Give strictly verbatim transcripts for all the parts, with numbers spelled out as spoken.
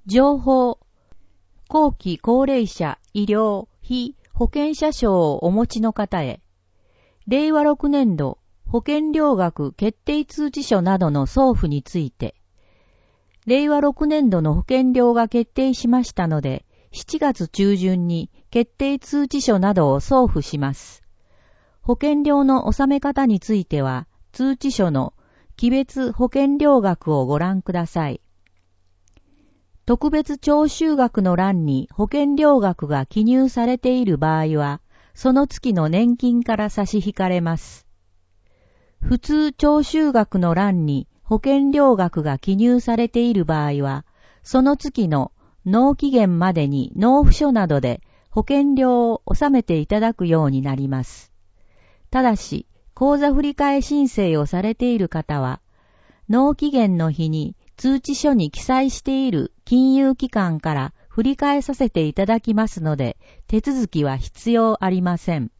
情報、後期高齢者医療非保険者証をお持ちの方へ、れいわろくねんど保険料額決定通知書などの送付について、れいわろくねんどの保険料が決定しましたので、しちがつ中旬に決定通知書などを送付します。保険料の納め方については、通知書の期別保険料額をご覧ください。特別徴収額の欄に保険料額が記入されている場合は、その月の年金から差し引かれます。普通徴収額の欄に保険料額が記入されている場合は、その月の納期限までに納付書などで保険料を納めていただくようになります。ただし、口座振替申請をされている方は、納期限の日に通知書に記載している金融機関から振り替えさせていただきますので、手続きは必要ありません。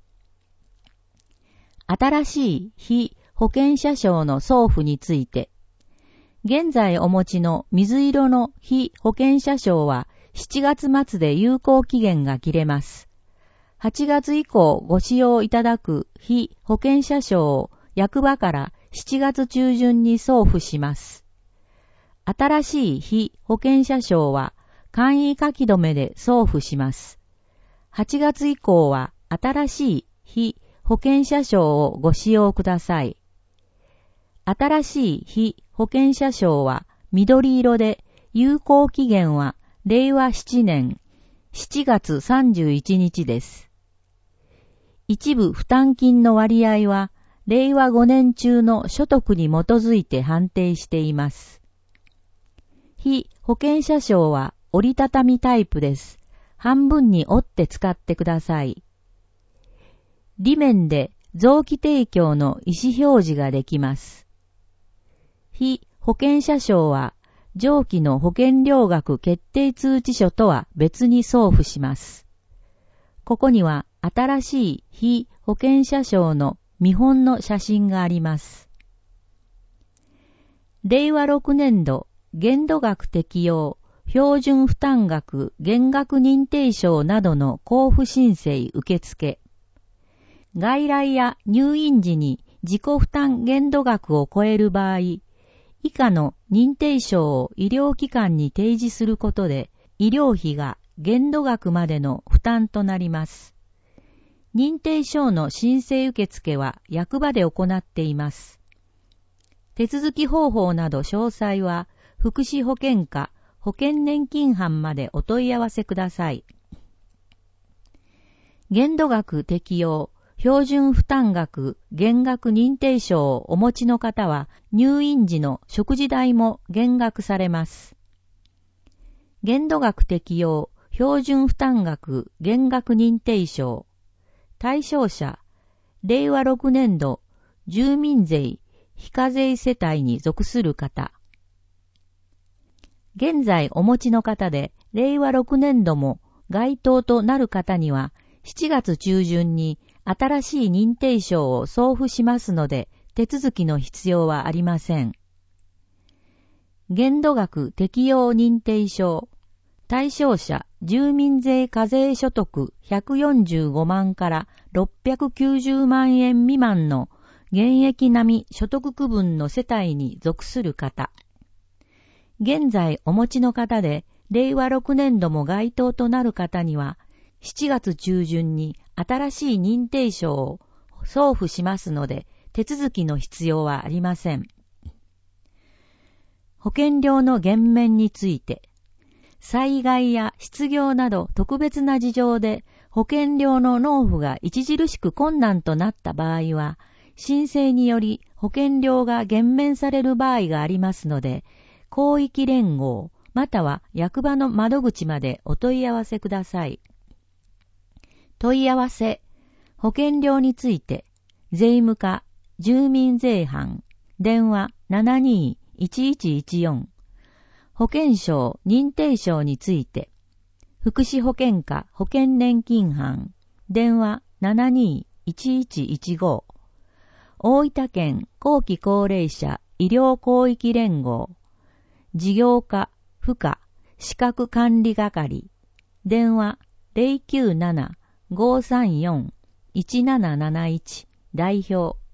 新しい非保険者証の送付について、現在お持ちの水色の非保険者証はしちがつ末で有効期限が切れます。はちがつ以降ご使用いただく非保険者証を役場からしちがつ中旬に送付します。新しい非保険者証は簡易書き留めで送付します。はちがつ以降は新しい非保険者証をご使用ください。新しい非保険者証は緑色で有効期限はれいわななねんしちがつさんじゅういちにちです。一部負担金の割合はれいわごねん中の所得に基づいて判定しています。非保険者証は折りたたみタイプです。半分に折って使ってください。裏面で臓器提供の意思表示ができます。非保険者証は上記の保険料額決定通知書とは別に送付します。ここには新しい非保険者証の見本の写真があります。れいわろくねんど限度額適用標準負担額減額認定証などの交付申請受付。外来や入院時に自己負担限度額を超える場合、以下の認定証を医療機関に提示することで、医療費が限度額までの負担となります。認定証の申請受付は役場で行っています。手続き方法など詳細は、福祉保険課保険年金班までお問い合わせください。限度額適用標準負担額減額認定証をお持ちの方は入院時の食事代も減額されます。限度額適用標準負担額減額認定証対象者れいわろくねんど住民税非課税世帯に属する方。現在お持ちの方でれいわろくねんども該当となる方にはしちがつ中旬に新しい認定証を送付しますので手続きの必要はありません。限度額適用認定証対象者住民税課税所得ひゃくよんじゅうごまんからろっぴゃくきゅうじゅうまんえん未満の現役並み所得区分の世帯に属する方。現在お持ちの方でれいわろくねんども該当となる方にはしちがつ中旬に新しい認定証を送付しますので手続きの必要はありません。保険料の減免について、災害や失業など特別な事情で保険料の納付が著しく困難となった場合は、申請により保険料が減免される場合がありますので、広域連合または役場の窓口までお問い合わせください。問い合わせ、保険料について、税務課、住民税班、電話 ななにーいちいちいちよん、保険証認定証について、福祉保険課保険年金班、電話 ななにーいちいちいちご、大分県後期高齢者医療広域連合、事業課、付加、 資格管理係、電話 ゼロきゅうなな ごーさんよん いちなななないち 代表